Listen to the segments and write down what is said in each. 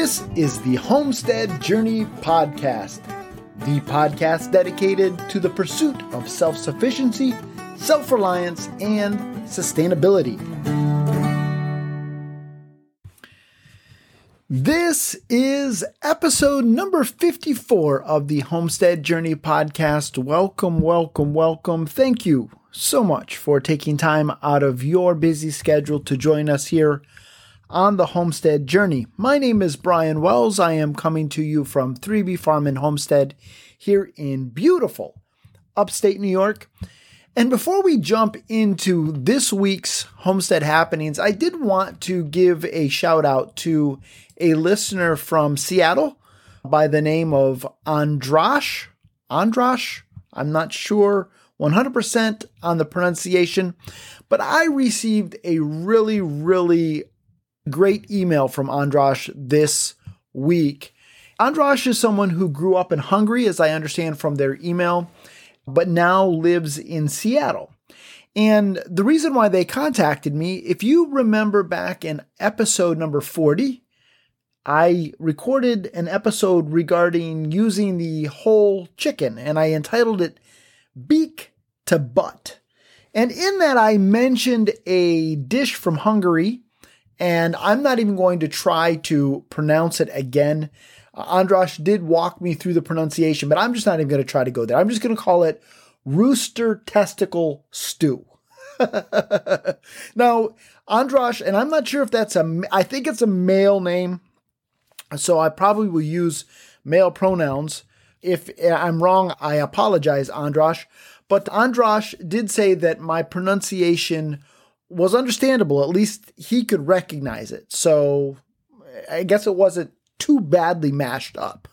This is the Homestead Journey Podcast, the podcast dedicated to the pursuit of self-sufficiency, self-reliance, and sustainability. This is episode number 54 of the Homestead Journey Podcast. Welcome, welcome, welcome. Thank you so much for taking time out of your busy schedule to join us here on the Homestead Journey. My name is Brian Wells. I am coming to you from 3B Farm and Homestead here in beautiful upstate New York. And before we jump into this week's homestead happenings, I did want to give a shout out to a listener from Seattle by the name of Andrash. I'm not sure 100% on the pronunciation, but I received a really great email from Andrash this week. Andrash is someone who grew up in Hungary, as I understand from their email, but now lives in Seattle. And the reason why they contacted me, if you remember back in episode number 40, I recorded an episode regarding using the whole chicken, and I entitled it Beak to Butt. And in that, I mentioned a dish from Hungary, and I'm not even going to try to pronounce it again. Andrash did walk me through the pronunciation, but I'm just not even going to try to go there. I'm just going to call it rooster testicle stew. Now, Andrash, and I'm not sure if I think it's a male name, so I probably will use male pronouns. If I'm wrong, I apologize, Andrash. But Andrash did say that my pronunciation was understandable. At least he could recognize it. So I guess it wasn't too badly mashed up.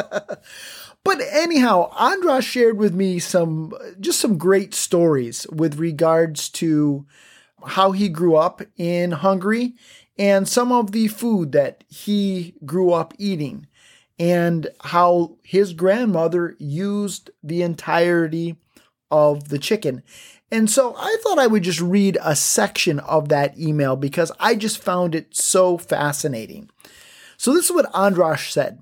But anyhow, Andrash shared with me some great stories with regards to how he grew up in Hungary and some of the food that he grew up eating and how his grandmother used the entirety of the chicken. And so I thought I would just read a section of that email because I just found it so fascinating. So this is what Andrash said.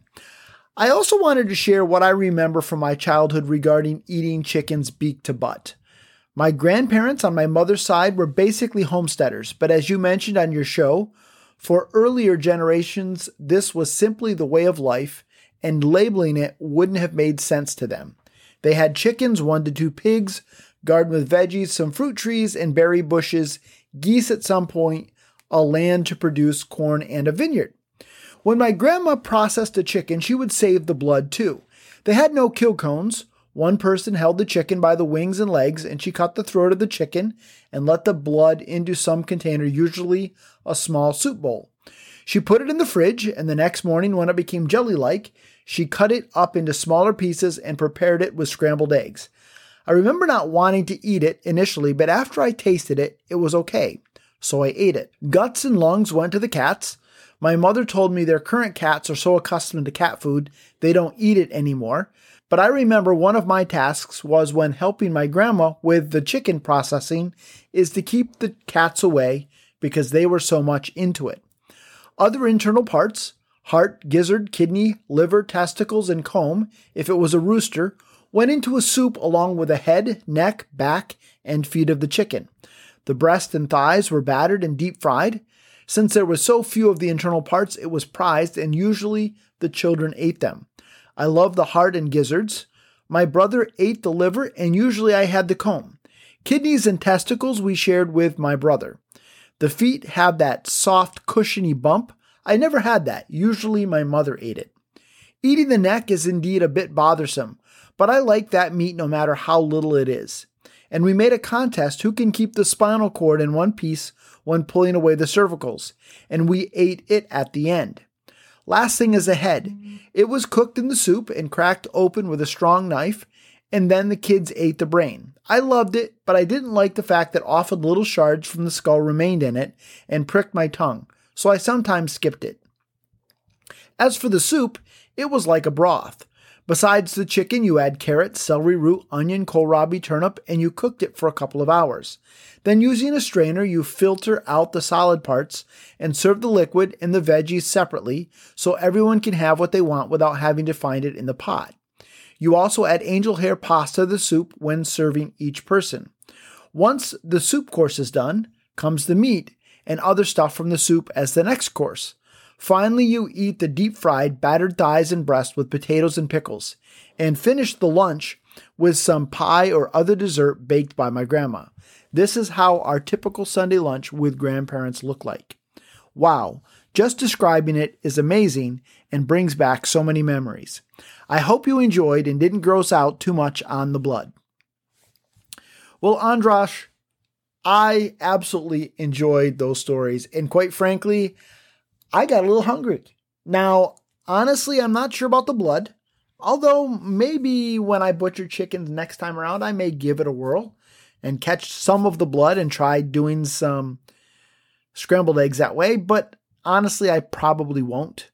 I also wanted to share what I remember from my childhood regarding eating chicken's beak to butt. My grandparents on my mother's side were basically homesteaders, but as you mentioned on your show, for earlier generations, this was simply the way of life, and labeling it wouldn't have made sense to them. They had chickens, 1 to 2 pigs, garden with veggies, some fruit trees and berry bushes, geese at some point, a land to produce corn, and a vineyard. When my grandma processed a chicken, she would save the blood too. They had no kill cones. One person held the chicken by the wings and legs, and she cut the throat of the chicken and let the blood into some container, usually a small soup bowl. She put it in the fridge, and the next morning when it became jelly-like, she cut it up into smaller pieces and prepared it with scrambled eggs. I remember not wanting to eat it initially, but after I tasted it, it was okay, so I ate it. Guts and lungs went to the cats. My mother told me their current cats are so accustomed to cat food, they don't eat it anymore. But I remember one of my tasks was when helping my grandma with the chicken processing is to keep the cats away because they were so much into it. Other internal parts, heart, gizzard, kidney, liver, testicles, and comb, if it was a rooster, went into a soup along with the head, neck, back, and feet of the chicken. The breast and thighs were battered and deep fried. Since there were so few of the internal parts, it was prized, and usually the children ate them. I love the heart and gizzards. My brother ate the liver, and usually I had the comb. Kidneys and testicles we shared with my brother. The feet have that soft, cushiony bump. I never had that. Usually my mother ate it. Eating the neck is indeed a bit bothersome, but I like that meat no matter how little it is. And we made a contest who can keep the spinal cord in one piece when pulling away the cervicals, and we ate it at the end. Last thing is the head. It was cooked in the soup and cracked open with a strong knife, and then the kids ate the brain. I loved it, but I didn't like the fact that often little shards from the skull remained in it and pricked my tongue, so I sometimes skipped it. As for the soup, it was like a broth. Besides the chicken, you add carrot, celery root, onion, kohlrabi, turnip, and you cooked it for a couple of hours. Then using a strainer, you filter out the solid parts and serve the liquid and the veggies separately so everyone can have what they want without having to find it in the pot. You also add angel hair pasta to the soup when serving each person. Once the soup course is done, comes the meat and other stuff from the soup as the next course. Finally, you eat the deep-fried, battered thighs and breast with potatoes and pickles, and finish the lunch with some pie or other dessert baked by my grandma. This is how our typical Sunday lunch with grandparents look like. Wow, just describing it is amazing and brings back so many memories. I hope you enjoyed and didn't gross out too much on the blood. Well, Andras, I absolutely enjoyed those stories, and quite frankly, I got a little hungry. Now, honestly, I'm not sure about the blood, although maybe when I butcher chickens next time around, I may give it a whirl and catch some of the blood and try doing some scrambled eggs that way, but honestly, I probably won't.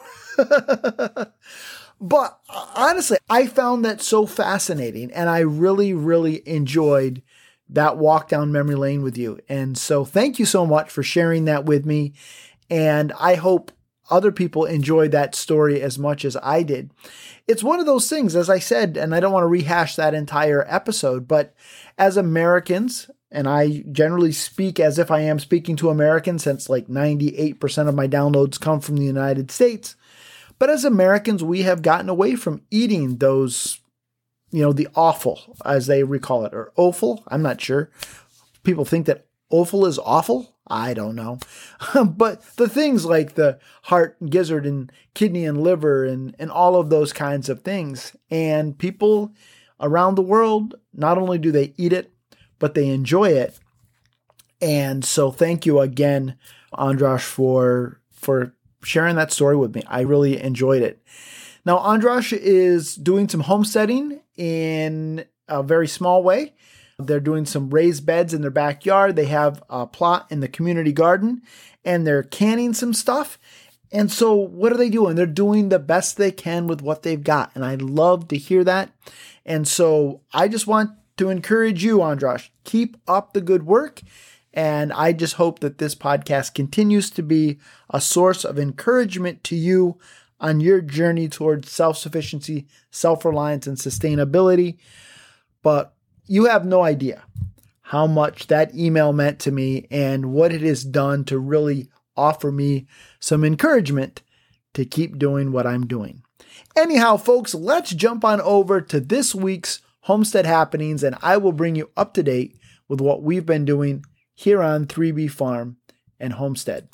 But honestly, I found that so fascinating, and I really, really enjoyed that walk down memory lane with you. And so thank you so much for sharing that with me. And I hope other people enjoyed that story as much as I did. It's one of those things, as I said, and I don't want to rehash that entire episode, but as Americans, and I generally speak as if I am speaking to Americans since like 98% of my downloads come from the United States. But as Americans, we have gotten away from eating those, the offal, as they recall it, or offal. I'm not sure. People think that offal is awful. I don't know. But the things like the heart and gizzard and kidney and liver and all of those kinds of things. And people around the world, not only do they eat it, but they enjoy it. And so thank you again, Andras, for sharing that story with me. I really enjoyed it. Now, Andras is doing some homesteading in a very small way. They're doing some raised beds in their backyard. They have a plot in the community garden, and they're canning some stuff. And so what are they doing? They're doing the best they can with what they've got. And I love to hear that. And so I just want to encourage you, Andras, keep up the good work. And I just hope that this podcast continues to be a source of encouragement to you on your journey towards self-sufficiency, self-reliance, and sustainability. But you have no idea how much that email meant to me and what it has done to really offer me some encouragement to keep doing what I'm doing. Anyhow, folks, let's jump on over to this week's Homestead Happenings, and I will bring you up to date with what we've been doing here on 3B Farm and Homestead.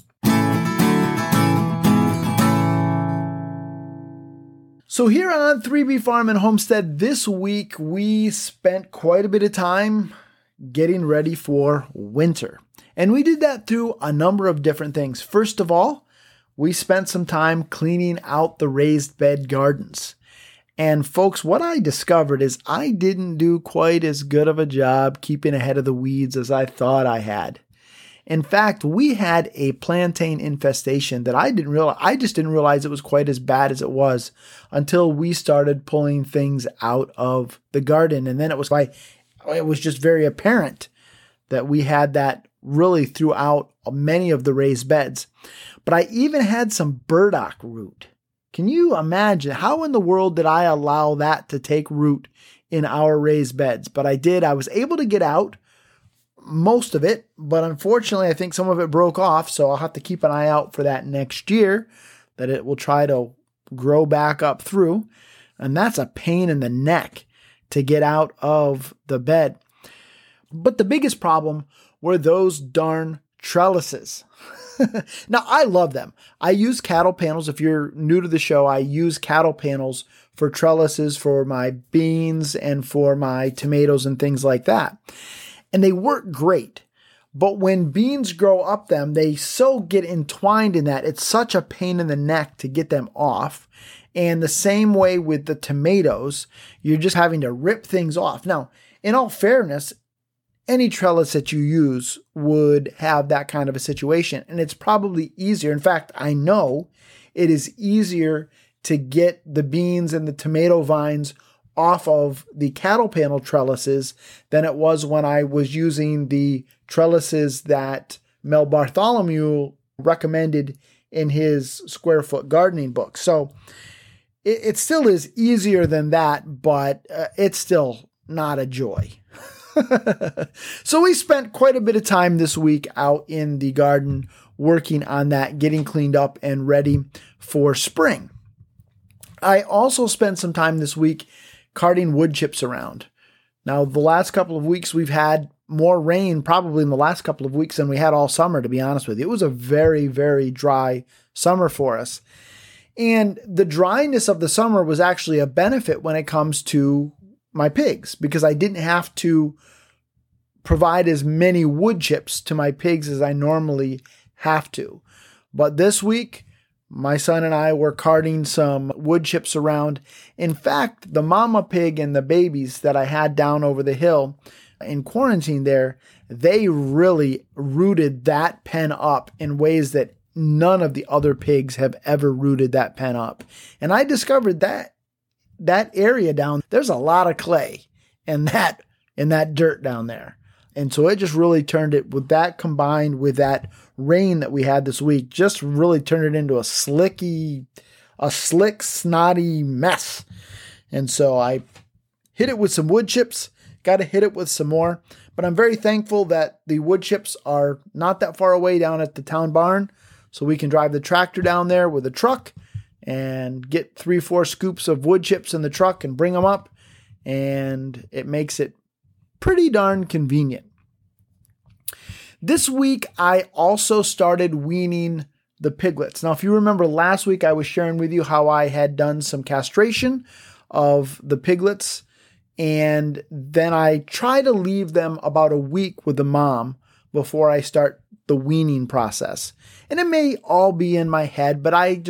So here on 3B Farm and Homestead this week, we spent quite a bit of time getting ready for winter. And we did that through a number of different things. First of all, we spent some time cleaning out the raised bed gardens. And folks, what I discovered is I didn't do quite as good of a job keeping ahead of the weeds as I thought I had. In fact, we had a plantain infestation that I just didn't realize it was quite as bad as it was until we started pulling things out of the garden. And then it was just very apparent that we had that really throughout many of the raised beds. But I even had some burdock root. Can you imagine how in the world did I allow that to take root in our raised beds? But I did. I was able to get out most of it, but unfortunately, I think some of it broke off. So I'll have to keep an eye out for that next year, that it will try to grow back up through. And that's a pain in the neck to get out of the bed. But the biggest problem were those darn trellises. Now, I love them. I use cattle panels. If you're new to the show, I use cattle panels for trellises for my beans and for my tomatoes and things like that. And they work great. But when beans grow up them, they so get entwined in that. It's such a pain in the neck to get them off. And the same way with the tomatoes, you're just having to rip things off. Now, in all fairness, any trellis that you use would have that kind of a situation. And it's probably easier. In fact, I know it is easier to get the beans and the tomato vines off of the cattle panel trellises than it was when I was using the trellises that Mel Bartholomew recommended in his square foot gardening book. So it still is easier than that, but it's still not a joy. So we spent quite a bit of time this week out in the garden working on that, getting cleaned up and ready for spring. I also spent some time this week carting wood chips around. Now, the last couple of weeks we've had more rain probably in the last couple of weeks than we had all summer, to be honest with you. It was a very, very dry summer for us. And the dryness of the summer was actually a benefit when it comes to my pigs, because I didn't have to provide as many wood chips to my pigs as I normally have to. But this week, my son and I were carting some wood chips around. In fact, the mama pig and the babies that I had down over the hill in quarantine there, they really rooted that pen up in ways that none of the other pigs have ever rooted that pen up. And I discovered that area down, there's a lot of clay in that dirt down there. And so it just really turned it, with that combined with that rain that we had this week, just really turned it into a slick, snotty mess. And so I hit it with some wood chips, got to hit it with some more. But I'm very thankful that the wood chips are not that far away down at the town barn. So we can drive the tractor down there with a truck and get 3-4 scoops of wood chips in the truck and bring them up. And it makes it pretty darn convenient. This week, I also started weaning the piglets. Now, if you remember last week, I was sharing with you how I had done some castration of the piglets. And then I try to leave them about a week with the mom before I start the weaning process. And it may all be in my head, but I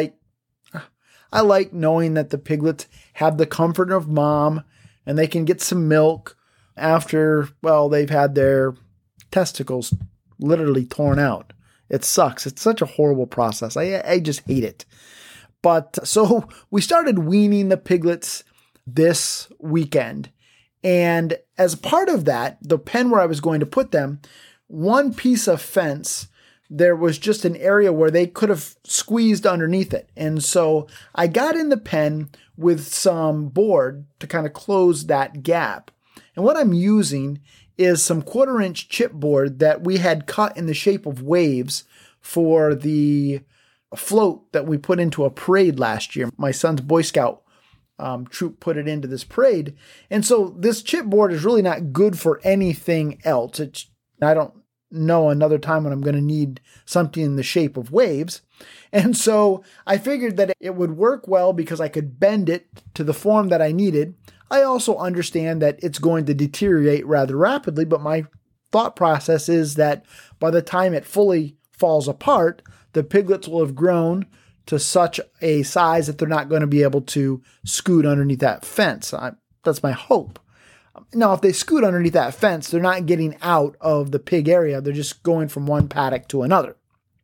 like knowing that the piglets have the comfort of mom and they can get some milk after, well, they've had their testicles literally torn out. It sucks. It's such a horrible process. I just hate it. But so we started weaning the piglets this weekend. And as part of that, the pen where I was going to put them, one piece of fence, there was just an area where they could have squeezed underneath it. And so I got in the pen with some board to kind of close that gap. And what I'm using is some 1/4-inch chipboard that we had cut in the shape of waves for the float that we put into a parade last year. My son's Boy Scout troop put it into this parade. And so this chipboard is really not good for anything else. I don't know another time when I'm going to need something in the shape of waves. And so I figured that it would work well because I could bend it to the form that I needed. I also understand that it's going to deteriorate rather rapidly, but my thought process is that by the time it fully falls apart, the piglets will have grown to such a size that they're not going to be able to scoot underneath that fence. That's my hope. Now, if they scoot underneath that fence, they're not getting out of the pig area. They're just going from one paddock to another.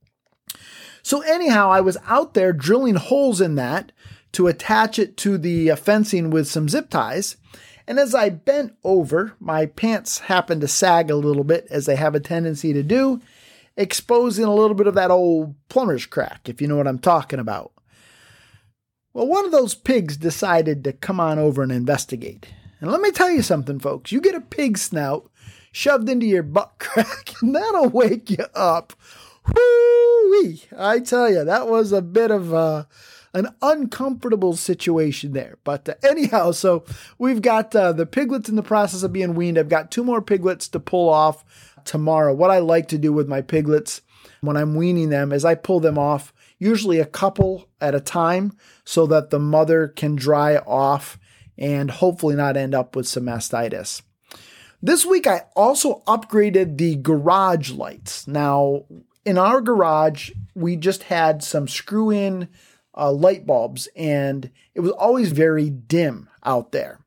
So anyhow, I was out there drilling holes in that to attach it to the fencing with some zip ties. And as I bent over, my pants happened to sag a little bit, as they have a tendency to do, exposing a little bit of that old plumber's crack, if you know what I'm talking about. Well, one of those pigs decided to come on over and investigate. And let me tell you something, folks. You get a pig snout shoved into your butt crack, and that'll wake you up. Whoo-wee! I tell you, that was a bit of an uncomfortable situation there. But anyhow, so we've got the piglets in the process of being weaned. I've got 2 more piglets to pull off tomorrow. What I like to do with my piglets when I'm weaning them is I pull them off, usually a couple at a time, so that the mother can dry off and hopefully not end up with some mastitis. This week, I also upgraded the garage lights. Now, in our garage, we just had some screw-in light bulbs, and it was always very dim out there.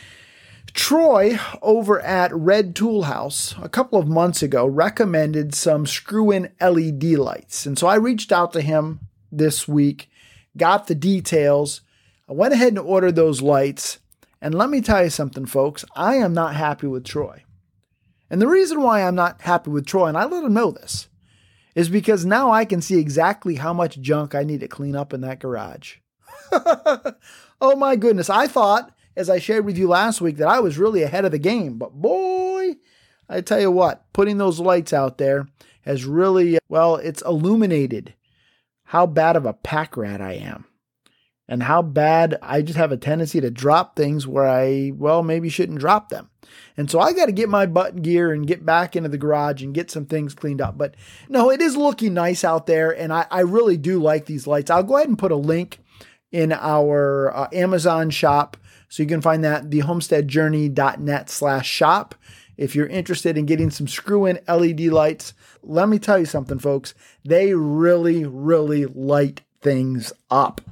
Troy over at Red Tool House a couple of months ago recommended some screw-in LED lights. And so I reached out to him this week got the details. I went ahead and ordered those lights. And let me tell you something, folks. I am not happy with Troy. And the reason why I'm not happy with Troy, and I let him know this, is because now I can see exactly how much junk I need to clean up in that garage. Oh my goodness. I thought, as I shared with you last week, that I was really ahead of the game. But boy, I tell you what, putting those lights out there has really, well, it's illuminated how bad of a pack rat I am. And how bad I just have a tendency to drop things where I, well, maybe shouldn't drop them. And so I got to get my butt in gear and get back into the garage and get some things cleaned up. But no, it is looking nice out there. And I really do like these lights. I'll go ahead and put a link in our Amazon shop. So you can find that thehomesteadjourney.net/shop. If you're interested in getting some screw-in LED lights, let me tell you something, folks. They really, really light things up.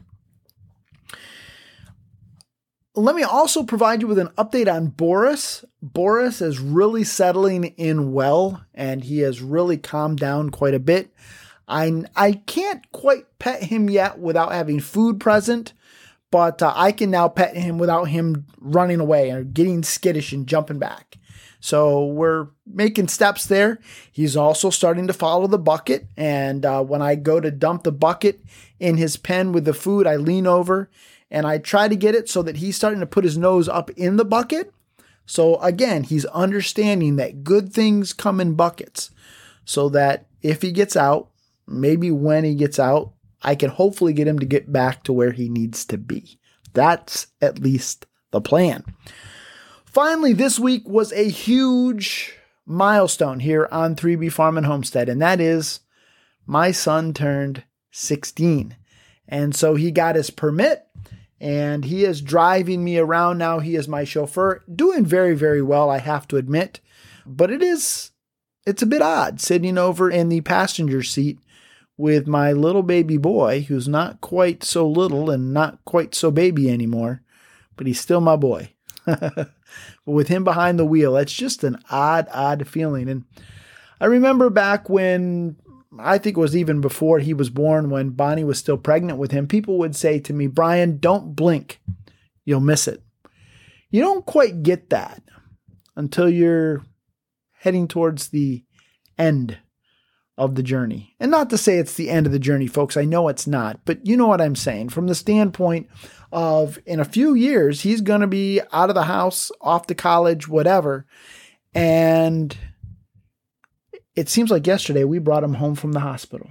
Let me also provide you with an update on Boris. Boris is really settling in well, and he has really calmed down quite a bit. I can't quite pet him yet without having food present, but I can now pet him without him running away or getting skittish and jumping back. So we're making steps there. He's also starting to follow the bucket, and when I go to dump the bucket in his pen with the food, I lean over and I try to get it so that he's starting to put his nose up in the bucket. So again, he's understanding that good things come in buckets, so that if he gets out, maybe when he gets out, I can hopefully get him to get back to where he needs to be. That's at least the plan. Finally, this week was a huge milestone here on 3B Farm and Homestead, and that is my son turned 16. And so he got his permit, and he is driving me around now. He is my chauffeur, doing very, very well, I have to admit. But it's a bit odd sitting over in the passenger seat with my little baby boy, who's not quite so little and not quite so baby anymore, but he's still my boy. But with him behind the wheel, it's just an odd feeling. And I remember back when, I think it was even before he was born, when Bonnie was still pregnant with him, people would say to me, "Brian, don't blink. You'll miss it." You don't quite get that until you're heading towards the end of the journey. And not to say it's the end of the journey, folks. I know it's not, but you know what I'm saying. From the standpoint of, in a few years, he's going to be out of the house, off to college, whatever. And it seems like yesterday we brought him home from the hospital.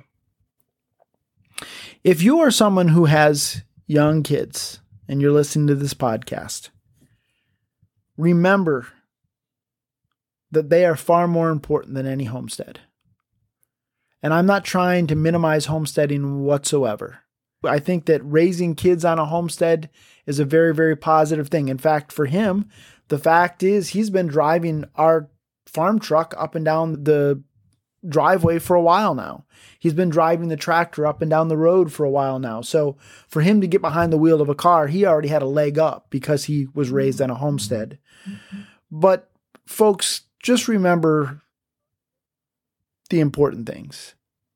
If you are someone who has young kids and you're listening to this podcast, remember that they are far more important than any homestead. And I'm not trying to minimize homesteading whatsoever. I think that raising kids on a homestead is a very, very positive thing. In fact, for him, the fact is he's been driving our farm truck up and down the driveway for a while now. He's been driving the tractor up and down the road for a while now. So for him to get behind the wheel of a car, he already had a leg up because he was raised on a homestead. But folks, just remember the important things.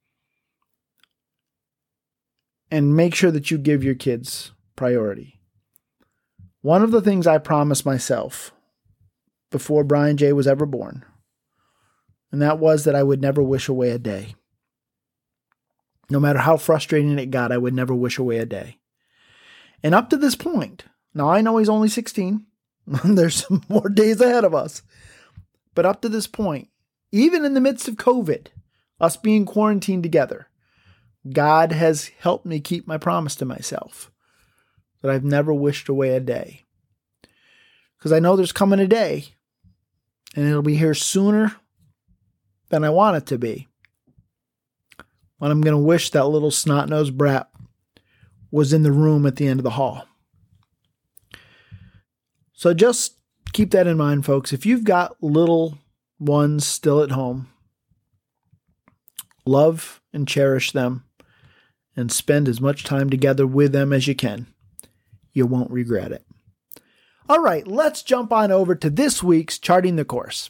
And make sure that you give your kids priority. One of the things I promised myself before Brian J. was ever born, and that was that I would never wish away a day. No matter how frustrating it got, I would never wish away a day. And up to this point, now I know he's only 16. There's some more days ahead of us. But up to this point, even in the midst of COVID, us being quarantined together, God has helped me keep my promise to myself that I've never wished away a day. Because I know there's coming a day, and it'll be here sooner than I want it to be, when I'm going to wish that little snot-nosed brat was in the room at the end of the hall. So just keep that in mind, folks. If you've got little ones still at home, love and cherish them and spend as much time together with them as you can. You won't regret it. All right, let's jump on over to this week's Charting the Course.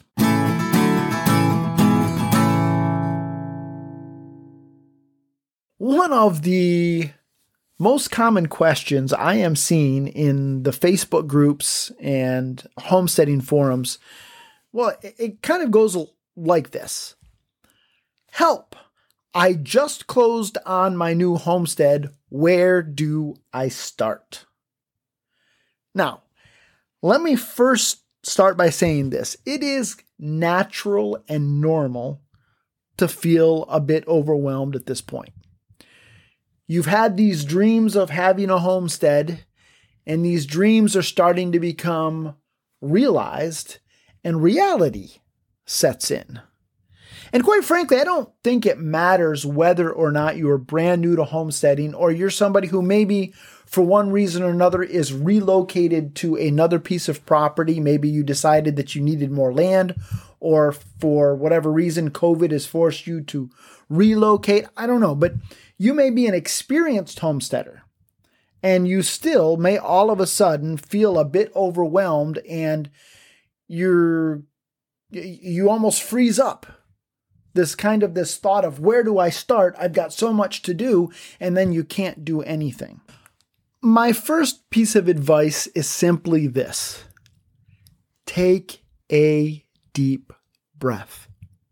One of the Most common questions I am seeing in the Facebook groups and homesteading forums, well, it kind of goes like this. Help! I just closed on my new homestead. Where do I start? Now, let me first start by saying this. It is natural and normal to feel a bit overwhelmed at this point. You've had these dreams of having a homestead, and these dreams are starting to become realized, and reality sets in. And quite frankly, I don't think it matters whether or not you are brand new to homesteading or you're somebody who maybe for one reason or another is relocated to another piece of property. Maybe you decided that you needed more land, or for whatever reason, COVID has forced you to relocate. I don't know, but you may be an experienced homesteader and you still may all of a sudden feel a bit overwhelmed and you almost freeze up. This thought of where do I start? I've got so much to do, and then you can't do anything. My first piece of advice is simply this. Take a deep breath.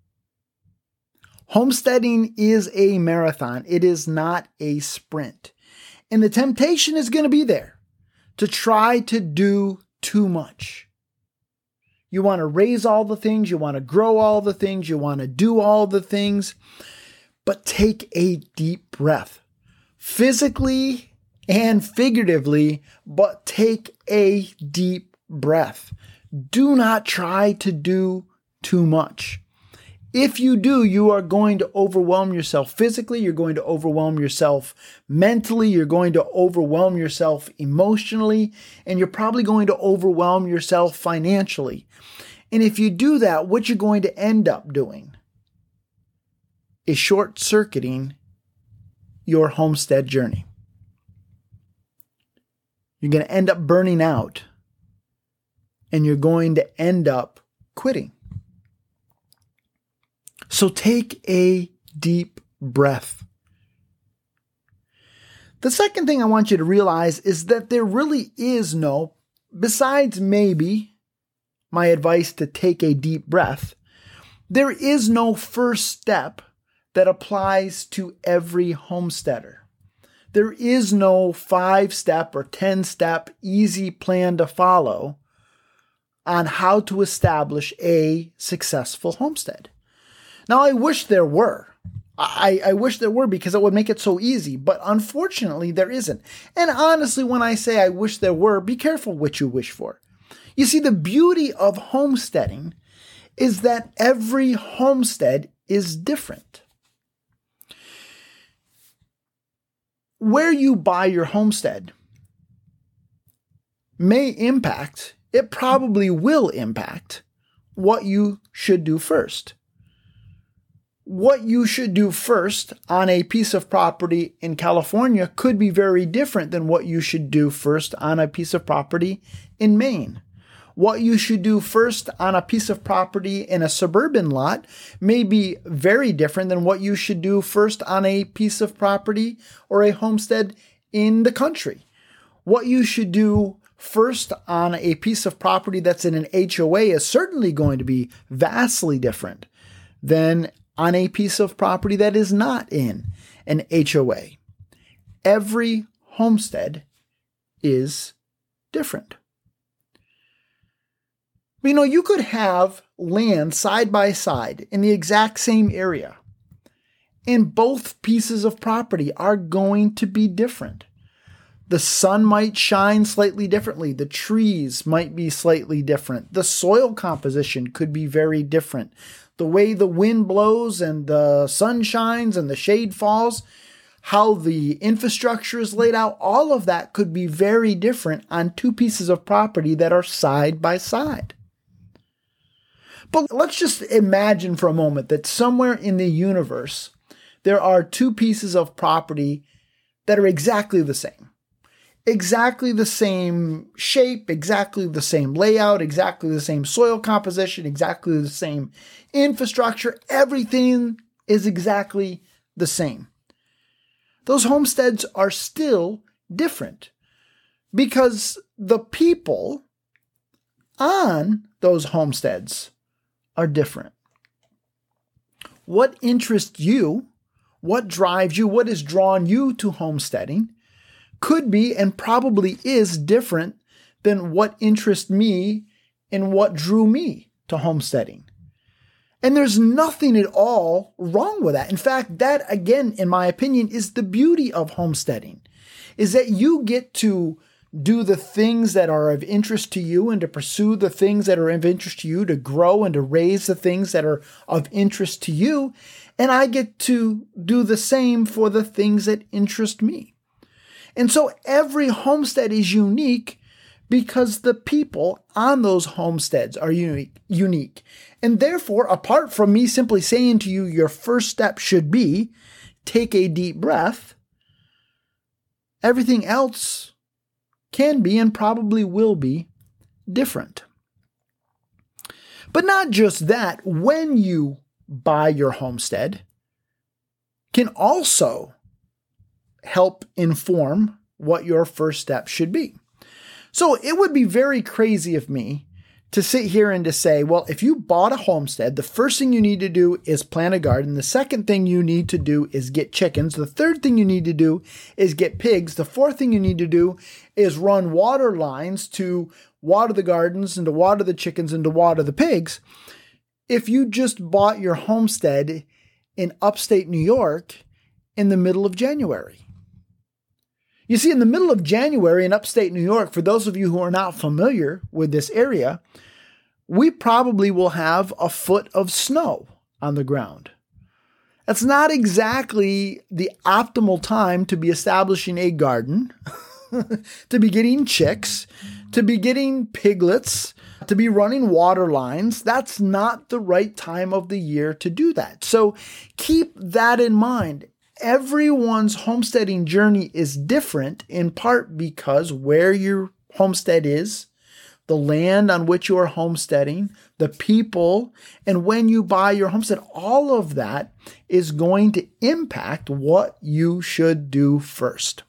Homesteading is a marathon. It is not a sprint. And the temptation is going to be there to try to do too much. You want to raise all the things, you want to grow all the things, you want to do all the things, but take a deep breath. Physically and figuratively, but take a deep breath. Do not try to do too much. If you do, you are going to overwhelm yourself physically, you're going to overwhelm yourself mentally, you're going to overwhelm yourself emotionally, and you're probably going to overwhelm yourself financially. And if you do that, what you're going to end up doing is short-circuiting your homestead journey. You're going to end up burning out, and you're going to end up quitting. So take a deep breath. The second thing I want you to realize is that there really is no, besides maybe my advice to take a deep breath, there is no first step that applies to every homesteader. There is no 5-step or 10-step easy plan to follow on how to establish a successful homestead. Now, I wish there were. I wish there were, because it would make it so easy, but unfortunately there isn't. And honestly, when I say I wish there were, be careful what you wish for. You see, the beauty of homesteading is that every homestead is different. Where you buy your homestead may impact, it probably will impact, what you should do first. What you should do first on a piece of property in California could be very different than what you should do first on a piece of property in Maine. What you should do first on a piece of property in a suburban lot may be very different than what you should do first on a piece of property or a homestead in the country. What you should do first on a piece of property that's in an HOA is certainly going to be vastly different than on a piece of property that is not in an HOA. Every homestead is different. You could have land side by side in the exact same area, and both pieces of property are going to be different. The sun might shine slightly differently. The trees might be slightly different. The soil composition could be very different. The way the wind blows and the sun shines and the shade falls, how the infrastructure is laid out, all of that could be very different on two pieces of property that are side by side. But let's just imagine for a moment that somewhere in the universe, there are two pieces of property that are exactly the same. Exactly the same shape, exactly the same layout, exactly the same soil composition, exactly the same infrastructure. Everything is exactly the same. those homesteads are still different because the people on those homesteads are different. What interests you, what drives you, what has drawn you to homesteading could be and probably is different than what interests me and what drew me to homesteading. And there's nothing at all wrong with that. In fact, that again, in my opinion, is the beauty of homesteading, is that you get to do the things that are of interest to you and to pursue the things that are of interest to you, to grow and to raise the things that are of interest to you. And I get to do the same for the things that interest me. And so every homestead is unique because the people on those homesteads are unique. And therefore, apart from me simply saying to you, your first step should be take a deep breath, everything else can be and probably will be different. But not just that, when you buy your homestead, can also help inform what your first step should be. So it would be very crazy of me to sit here and to say, well, if you bought a homestead, the first thing you need to do is plant a garden. The second thing you need to do is get chickens. The third thing you need to do is get pigs. The fourth thing you need to do is run water lines to water the gardens and to water the chickens and to water the pigs. If you just bought your homestead in upstate New York in the middle of January. You see, in the middle of January in upstate New York, for those of you who are not familiar with this area, we probably will have a foot of snow on the ground. That's not exactly the optimal time to be establishing a garden, to be getting chicks, to be getting piglets, to be running water lines. That's not the right time of the year to do that. So keep that in mind. Everyone's homesteading journey is different, in part because where your homestead is, the land on which you are homesteading, the people, and when you buy your homestead, all of that is going to impact what you should do first.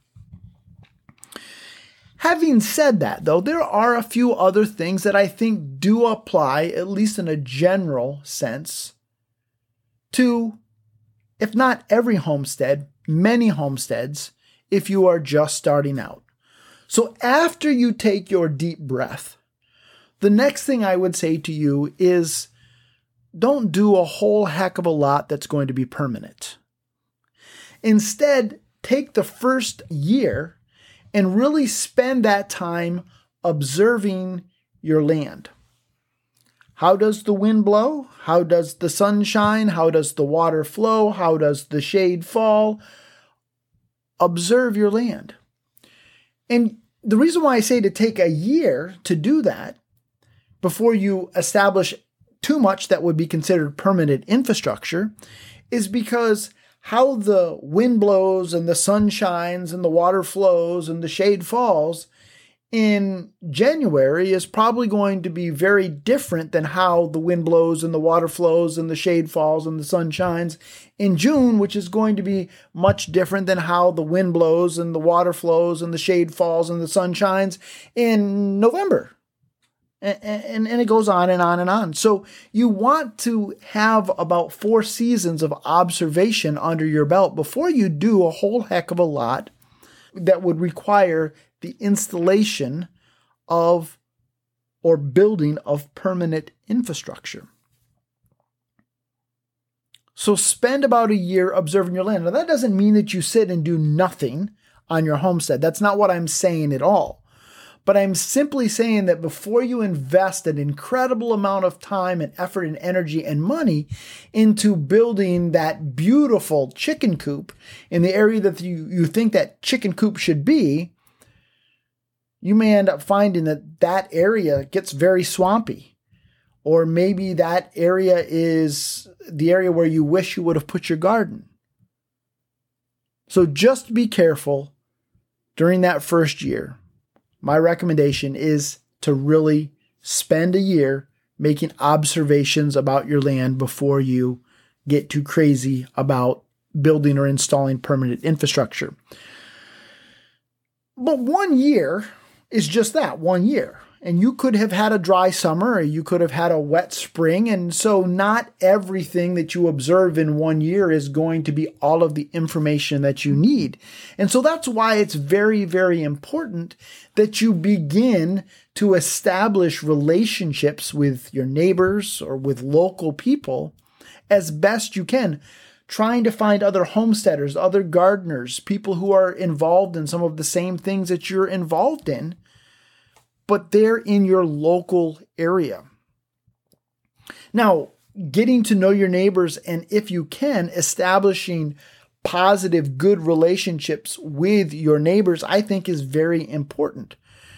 Having said that, though, there are a few other things that I think do apply, at least in a general sense, to, if not every homestead, many homesteads, if you are just starting out. So after you take your deep breath, the next thing I would say to you is don't do a whole heck of a lot that's going to be permanent. Instead, take the first year and really spend that time observing your land. How does the wind blow? How does the sun shine? How does the water flow? How does the shade fall? Observe your land. And the reason why I say to take a year to do that before you establish too much that would be considered permanent infrastructure is because how the wind blows and the sun shines and the water flows and the shade falls in January is probably going to be very different than how the wind blows and the water flows and the shade falls and the sun shines in June, which is going to be much different than how the wind blows and the water flows and the shade falls and the sun shines in November. And it goes on and on and on. So you want to have about 4 seasons of observation under your belt before you do a whole heck of a lot that would require the installation of or building of permanent infrastructure. So spend about a year observing your land. Now that doesn't mean that you sit and do nothing on your homestead. That's not what I'm saying at all. But I'm simply saying that before you invest an incredible amount of time and effort and energy and money into building that beautiful chicken coop in the area that you think that chicken coop should be, you may end up finding that that area gets very swampy. Or maybe that area is the area where you wish you would have put your garden. So just be careful during that first year. My recommendation is to really spend a year making observations about your land before you get too crazy about building or installing permanent infrastructure. But 1 year is just that, 1 year. And you could have had a dry summer or you could have had a wet spring. And so not everything that you observe in 1 year is going to be all of the information that you need. And so that's why it's very, very important that you begin to establish relationships with your neighbors or with local people as best you can, trying to find other homesteaders, other gardeners, people who are involved in some of the same things that you're involved in, but they're in your local area. Now, getting to know your neighbors and, if you can, establishing positive, good relationships with your neighbors, I think is very important.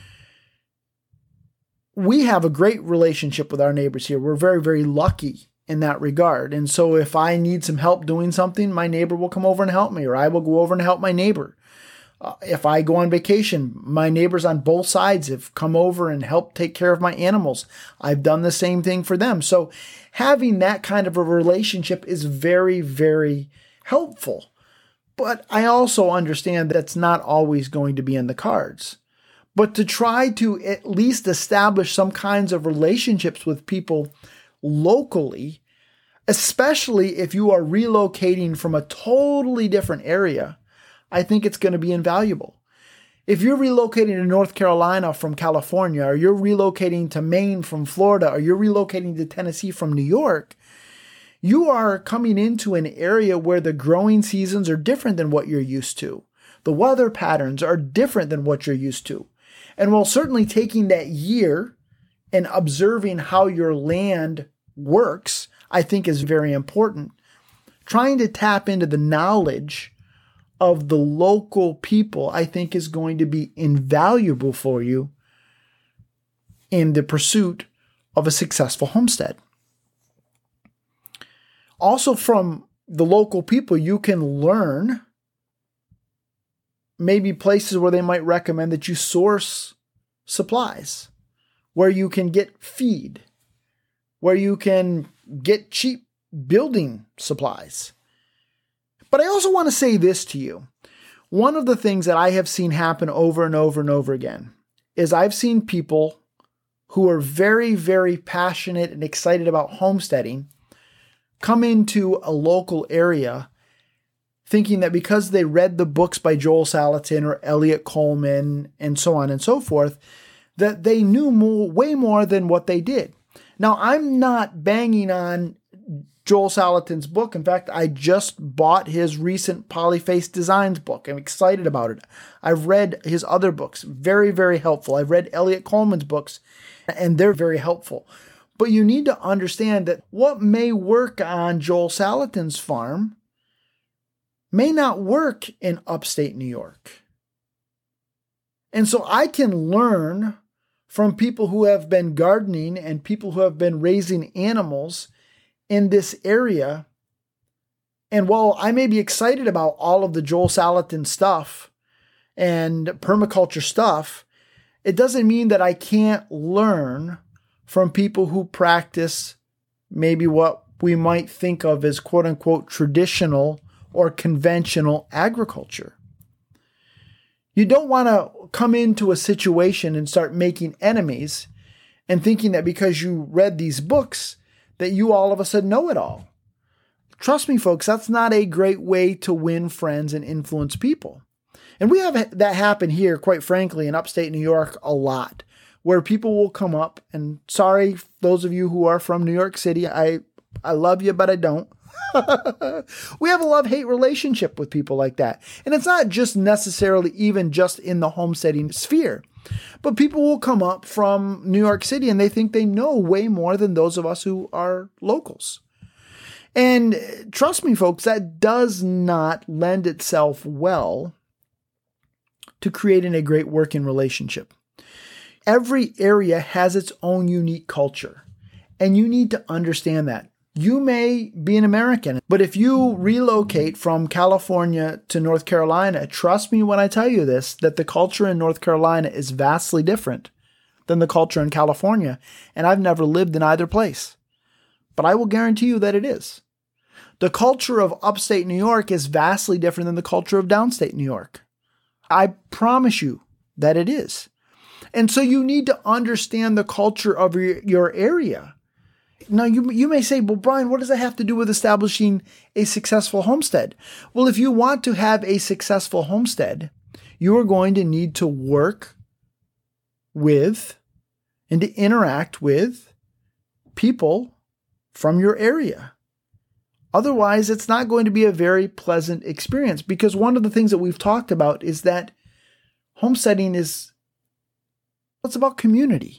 We have a great relationship with our neighbors here. We're very, very lucky in that regard. And so if I need some help doing something, my neighbor will come over and help me, or I will go over and help my neighbor. If I go on vacation, my neighbors on both sides have come over and helped take care of my animals. I've done the same thing for them. So having that kind of a relationship is very, very helpful. But I also understand that's not always going to be in the cards. But to try to at least establish some kinds of relationships with people locally, especially if you are relocating from a totally different area, I think it's going to be invaluable. If you're relocating to North Carolina from California, or you're relocating to Maine from Florida, or you're relocating to Tennessee from New York, you are coming into an area where the growing seasons are different than what you're used to. The weather patterns are different than what you're used to. And while certainly taking that year and observing how your land works, I think is very important, trying to tap into the knowledge of the local people, I think, is going to be invaluable for you in the pursuit of a successful homestead. Also, from the local people, you can learn maybe places where they might recommend that you source supplies, where you can get feed, where you can get cheap building supplies. But I also want to say this to you. One of the things that I have seen happen over and over and over again is I've seen people who are very, very passionate and excited about homesteading come into a local area thinking that because they read the books by Joel Salatin or Elliot Coleman and so on and so forth, that they knew way more than what they did. Now, I'm not banging on Joel Salatin's book. In fact, I just bought his recent Polyface Designs book. I'm excited about it. I've read his other books. Very, very helpful. I've read Elliot Coleman's books, and they're very helpful. But you need to understand that what may work on Joel Salatin's farm may not work in upstate New York. And so I can learn from people who have been gardening and people who have been raising animals in this area. And while I may be excited about all of the Joel Salatin stuff and permaculture stuff, it doesn't mean that I can't learn from people who practice maybe what we might think of as quote unquote traditional or conventional agriculture. You don't want to come into a situation and start making enemies and thinking that because you read these books that you all of a sudden know it all. Trust me, folks, that's not a great way to win friends and influence people. And we have that happen here, quite frankly, in upstate New York a lot, where people will come up, and sorry, those of you who are from New York City, I love you, but I don't. We have a love-hate relationship with people like that. And it's not just necessarily even just in the homesteading sphere. But people will come up from New York City and they think they know way more than those of us who are locals. And trust me, folks, that does not lend itself well to creating a great working relationship. Every area has its own unique culture, and you need to understand that. You may be an American, but if you relocate from California to North Carolina, trust me when I tell you this, that the culture in North Carolina is vastly different than the culture in California, and I've never lived in either place. But I will guarantee you that it is. The culture of upstate New York is vastly different than the culture of downstate New York. I promise you that it is. And so you need to understand the culture of your area. Now, you may say, well, Brian, what does that have to do with establishing a successful homestead? Well, if you want to have a successful homestead, you are going to need to work with and to interact with people from your area. Otherwise, it's not going to be a very pleasant experience, because one of the things that we've talked about is that homesteading it's about community.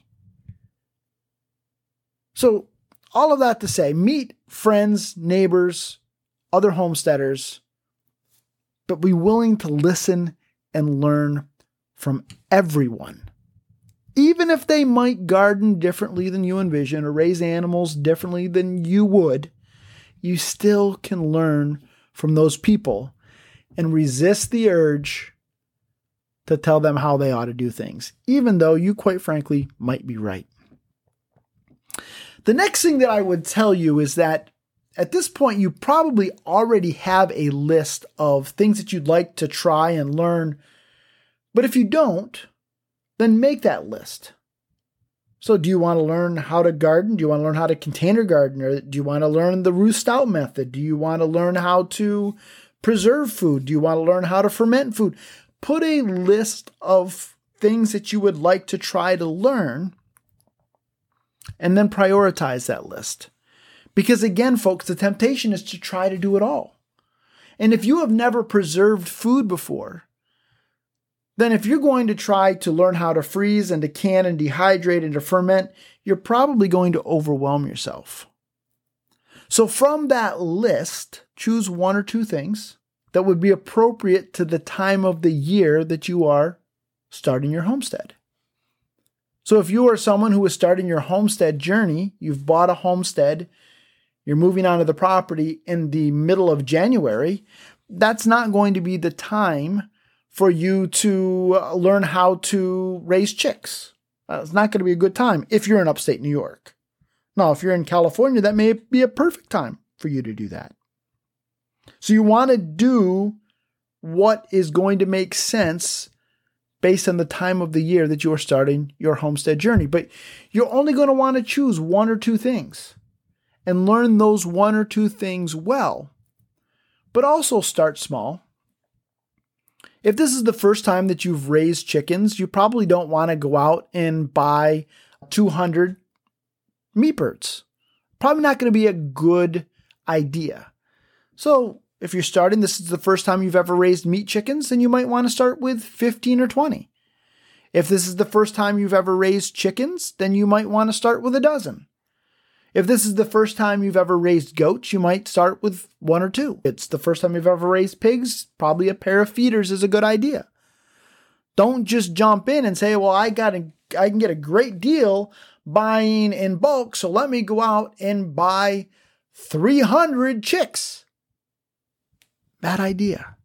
So all of that to say, meet friends, neighbors, other homesteaders, but be willing to listen and learn from everyone. Even if they might garden differently than you envision or raise animals differently than you would, you still can learn from those people and resist the urge to tell them how they ought to do things, even though you, quite frankly, might be right. The next thing that I would tell you is that at this point, you probably already have a list of things that you'd like to try and learn. But if you don't, then make that list. So do you want to learn how to garden? Do you want to learn how to container garden? Or do you want to learn the roost out method? Do you want to learn how to preserve food? Do you want to learn how to ferment food? Put a list of things that you would like to try to learn, and then prioritize that list. Because again, folks, the temptation is to try to do it all. And if you have never preserved food before, then if you're going to try to learn how to freeze and to can and dehydrate and to ferment, you're probably going to overwhelm yourself. So from that list, choose one or two things that would be appropriate to the time of the year that you are starting your homestead. So if you are someone who is starting your homestead journey, you've bought a homestead, you're moving onto the property in the middle of January, that's not going to be the time for you to learn how to raise chicks. It's not going to be a good time if you're in upstate New York. Now, if you're in California, that may be a perfect time for you to do that. So you want to do what is going to make sense based on the time of the year that you are starting your homestead journey. But you're only going to want to choose one or two things and learn those one or two things well. But also start small. If this is the first time that you've raised chickens, you probably don't want to go out and buy 200 meat birds. Probably not going to be a good idea. So if you're starting, this is the first time you've ever raised meat chickens, then you might want to start with 15 or 20. If this is the first time you've ever raised chickens, then you might want to start with a dozen. If this is the first time you've ever raised goats, you might start with one or two. If it's the first time you've ever raised pigs, probably a pair of feeders is a good idea. Don't just jump in and say, well, I can get a great deal buying in bulk, so let me go out and buy 300 chicks. Bad idea.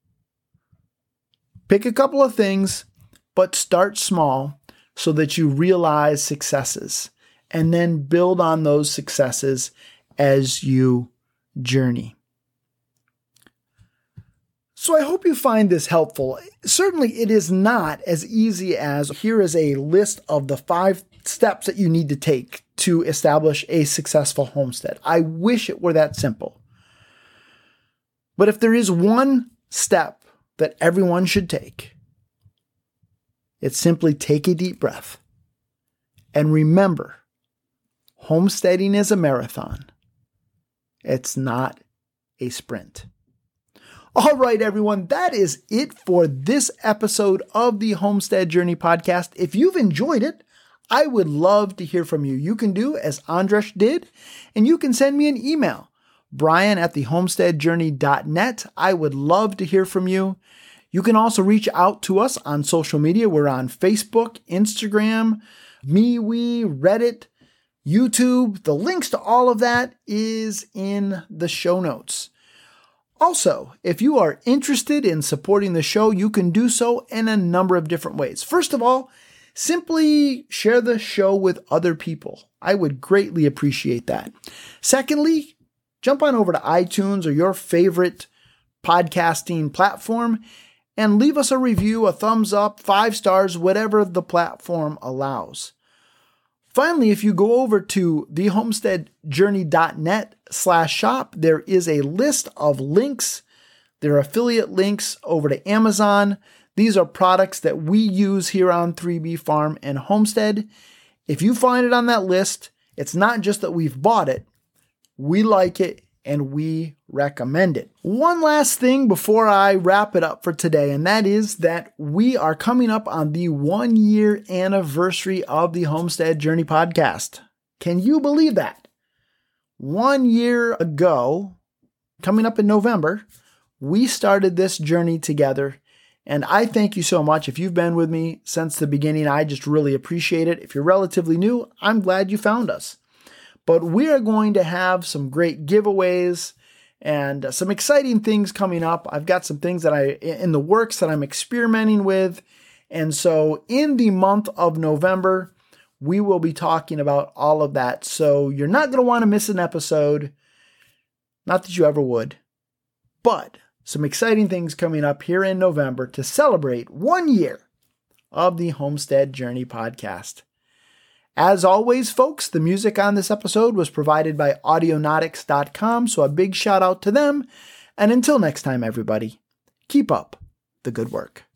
Pick a couple of things, but start small so that you realize successes, and then build on those successes as you journey. So I hope you find this helpful. Certainly it is not as easy as here is a list of the 5 steps that you need to take to establish a successful homestead. I wish it were that simple. But if there is one step that everyone should take, it's simply take a deep breath and remember, homesteading is a marathon. It's not a sprint. All right, everyone, that is it for this episode of the Homestead Journey podcast. If you've enjoyed it, I would love to hear from you. You can do as Andras did, and you can send me an email, brian@thehomesteadjourney.net. I would love to hear from you. You can also reach out to us on social media. We're on Facebook, Instagram, MeWe, Reddit, YouTube. The links to all of that is in the show notes. Also, if you are interested in supporting the show, you can do so in a number of different ways. First of all, simply share the show with other people. I would greatly appreciate that. Secondly, jump on over to iTunes or your favorite podcasting platform and leave us a review, a thumbs up, 5 stars, whatever the platform allows. Finally, if you go over to thehomesteadjourney.net/shop, there is a list of links. There are affiliate links over to Amazon. These are products that we use here on 3B Farm and Homestead. If you find it on that list, it's not just that we've bought it. We like it and we recommend it. One last thing before I wrap it up for today, and that is that we are coming up on the 1-year anniversary of the Homestead Journey podcast. Can you believe that? 1 year ago, coming up in November, we started this journey together. And I thank you so much. If you've been with me since the beginning, I just really appreciate it. If you're relatively new, I'm glad you found us. But we are going to have some great giveaways and some exciting things coming up. I've got some things that in the works that I'm experimenting with. And so in the month of November, we will be talking about all of that. So you're not going to want to miss an episode. Not that you ever would, but some exciting things coming up here in November to celebrate 1 year of the Homestead Journey podcast. As always, folks, the music on this episode was provided by Audionautics.com, so a big shout out to them. And until next time, everybody, keep up the good work.